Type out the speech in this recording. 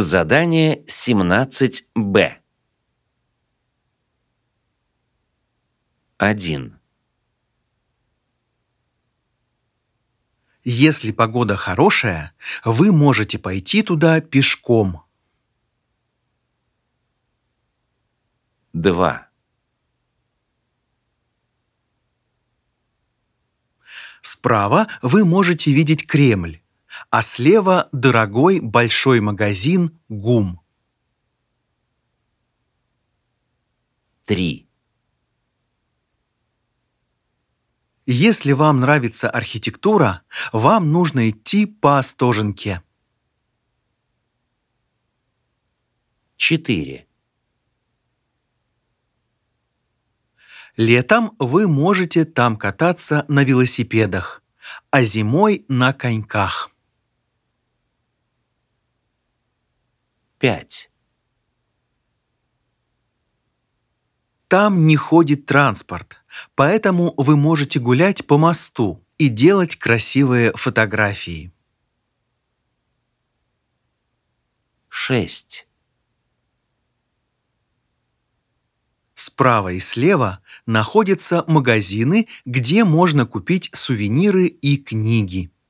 Задание 17Б. 1. Если погода хорошая, вы можете пойти туда пешком. 2. Справа вы можете видеть Кремль, а слева дорогой большой магазин ГУМ. 3. Если вам нравится архитектура, вам нужно идти по Остоженке. 4. Летом вы можете там кататься на велосипедах, а зимой на коньках. 5. Там не ходит транспорт, поэтому вы можете гулять по мосту и делать красивые фотографии. 6. Справа и слева находятся магазины, где можно купить сувениры и книги.